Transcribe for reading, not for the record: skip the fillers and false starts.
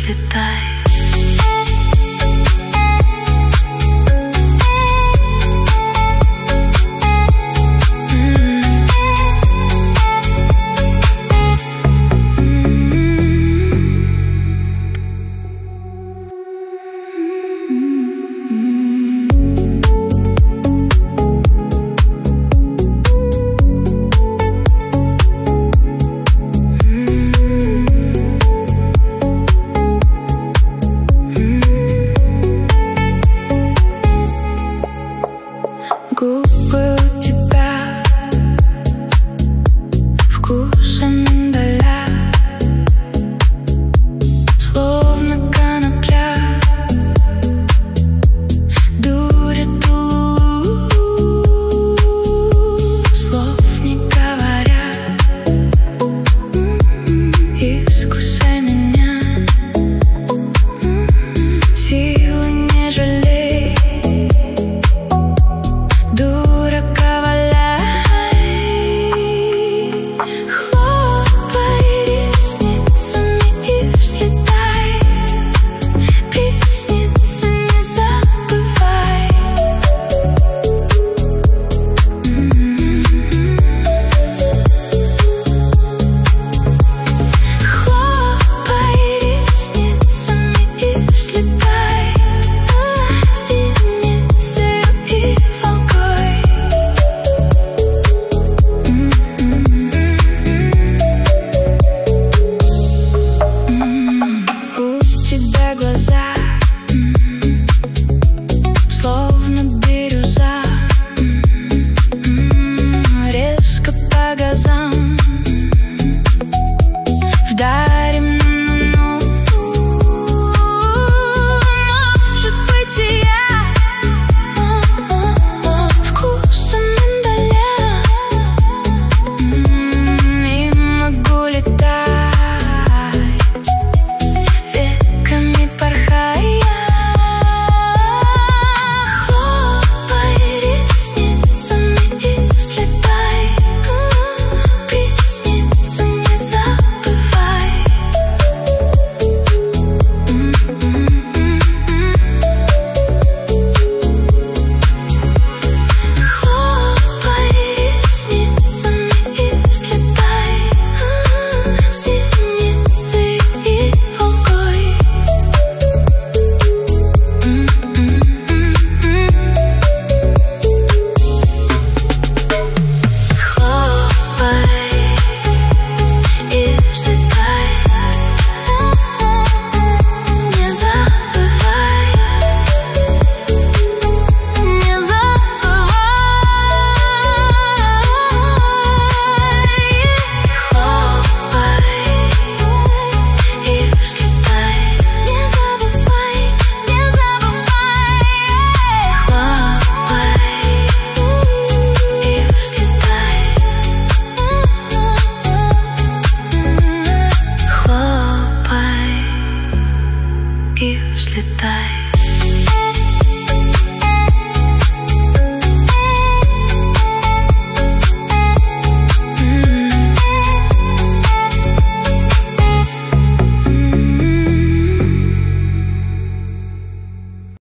взлетай. Губы у тебя вкусом миндаля, словно конопля, дурит улу, слов не говоря. Искусай меня, силы не жалей, дурака валяй. Хлопай ресницами и взлетай, приснится не забывай. Хлопай ресницами и взлетай, зеницею и волгой. У тебя глаза словно бирюза, резко по газам вдарим на ну-ну-ну. Может быть и я вкусом миндаля не могу летать, веками порхая. Хлопай ресницами и взлетай, приснится не забывай. Хлопай ресницами и взлетай, зеницею и волгой. Хлопай и взлетай, не забывай, не забывай. Хлопай и взлетай, не забывай, не забывай. Хлопай и взлетай, хлопай и взлетай.